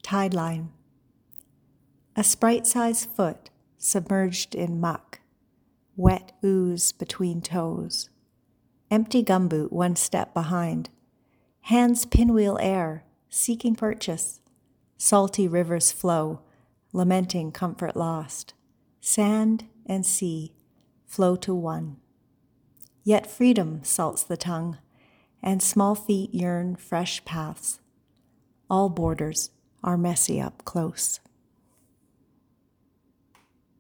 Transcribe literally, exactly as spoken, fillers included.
tide line. A sprite-sized foot submerged in muck, wet ooze between toes. Empty gumboot one step behind. Hands pinwheel air, seeking purchase. Salty rivers flow, lamenting comfort lost. Sand and sea flow to one. Yet freedom salts the tongue, and small feet yearn fresh paths. All borders are messy up close.